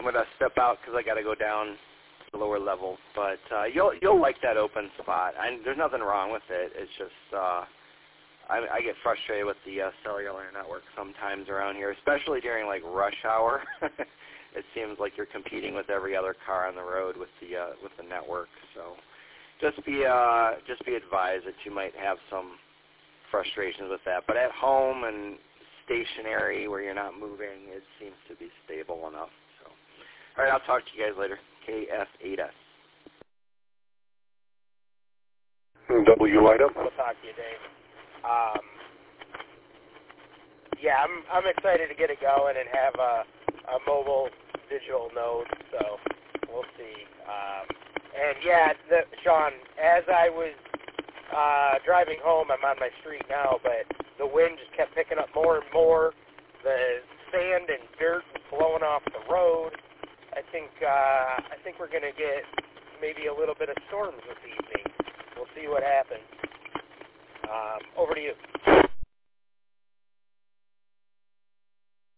I'm gonna step out because I got to go down to the lower level. But you'll like that open spot. There's nothing wrong with it. It's just I get frustrated with the cellular network sometimes around here, especially during like rush hour. It seems like you're competing with every other car on the road with the network. So just be advised that you might have some frustrations with that. But at home and stationary where you're not moving, it seems to be stable enough. So, all right, I'll talk to you guys later. KF8S. W item. We'll talk to you, Dave. Yeah, I'm excited to get it going and have a mobile digital node, so we'll see. And yeah, Sean, as I was driving home, I'm on my street now, but the wind just kept picking up more and more. The sand and dirt was blowing off the road. I think we're going to get maybe a little bit of storms this evening. We'll see what happens. Over to you.